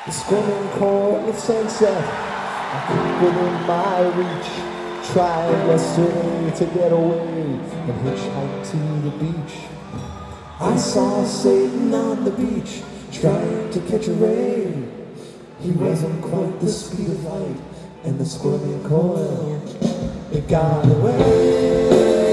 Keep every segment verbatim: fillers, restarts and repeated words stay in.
The swimming cold with sunset, I keep within my reach. Tried yesterday to get away and hitchhike to the beach. I saw Satan on the beach, trying to catch a ray. He wasn't quite the speed of light, and the squirming coil, it got away.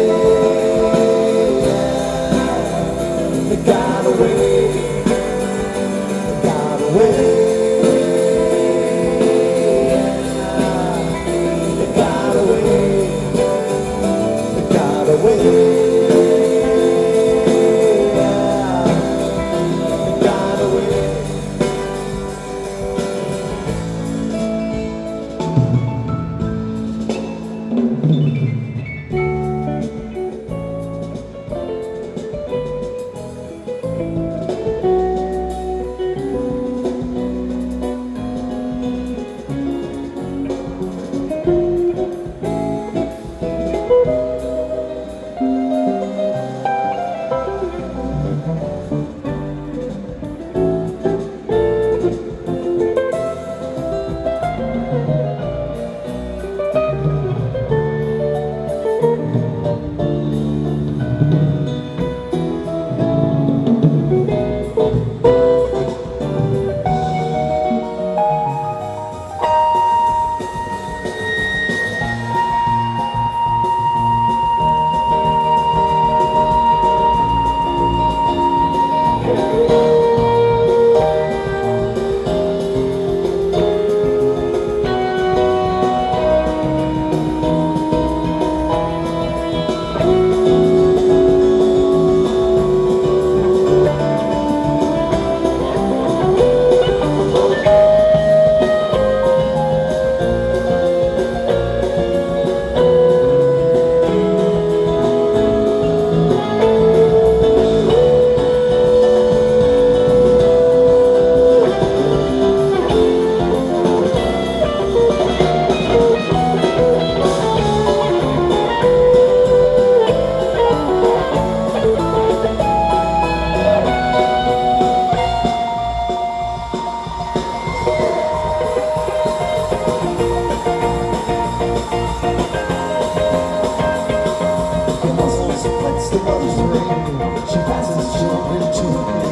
It got away. It got away. It got away. It got away. She passes children to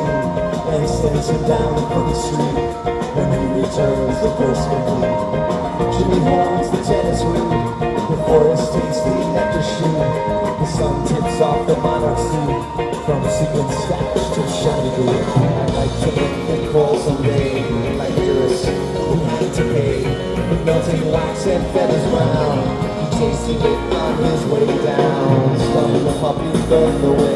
me and stands him down on the street when he returns the first complete. Jimmy horns the tennis ring before his tasty nectar shoe. The sun tips off the monarch suit from sequin stash to shiny blue. I'd like to make the call someday, like Eurus, who need to pay with melting wax and feathers round. He tasted it on his way down, stuffing the puppy from the way.